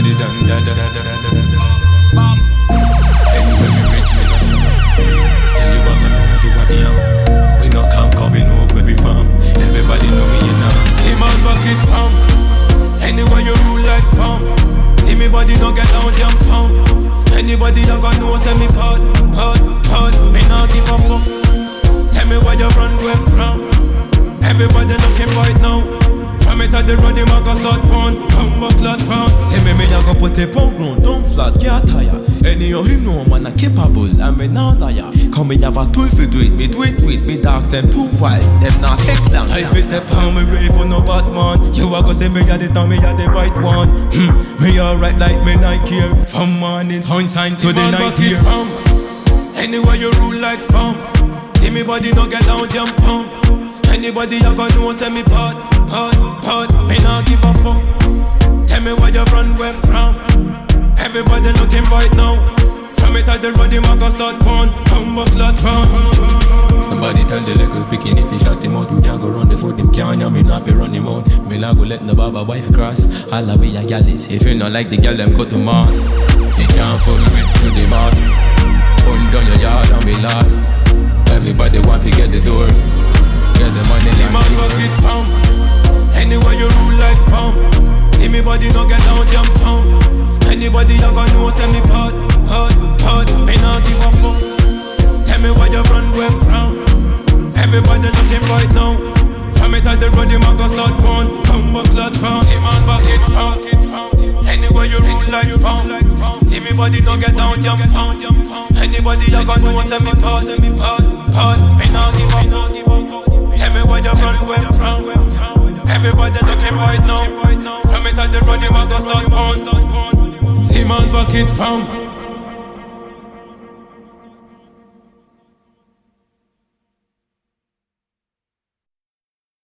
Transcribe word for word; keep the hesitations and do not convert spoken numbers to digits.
the done da da da da da. Anyway, me rich, me not some. Say you wanna know you are young. We not can't come, we know where we from. Everybody know me, you know. See my bucket from. Anywhere you rule like from. See me body no get down, jump from. Anybody that got know, say me pod, pod, pod. Me not give a fuck. Tell me where you run away from. Everybody looking right now. From it at the road, the mag a start pound. Come back, lot round. Say me, me a go put a pound ground. Don't flat, can't tire. Any of him know man a capable. And me not liar. Come me have a tool for do it. Me do it with me dogs, them too wild. Them not take long. I face the palm me way for no Batman. You a go say me a the down, me a the right one. Hmm, me alright like me not care. From morning sunshine to the night here. From anywhere you rule like from. See me body no get down, jump from. Anybody you gon' know say me pod, pod, pod. Me nah give a fuck. Tell me where you run where from. Everybody looking right now. From it at the road, the man gon' start pound. Come back flat round. Somebody tell the little picking if he shot him out. Me can't go run the foot, him can't and me not fi run him out. Me nah go let no baba wife cross. All the way a gal is. If you not like the gal, them go to mass. You can't fuck me through the mass. Put down your yard and be lost. Everybody want to get the door. Get the money, see my bucket from. Anywhere you rule like from. See me body no get down, jump from. Anybody you gon' know say me pod, pod, pod. Me not give a fuck. Tell me where you run where from. Everybody looking right now. From it at the road, the man gon' start pound. Come back flat round. See my bucket from. Anywhere you rule like from. See me body no get down, jump from. Anybody you gon' know say me pod, me pod, pod. Me not give a fuck. Tell me where you run away from. Everybody looking right now. From it at the road, you might go start pound. See man bucket from.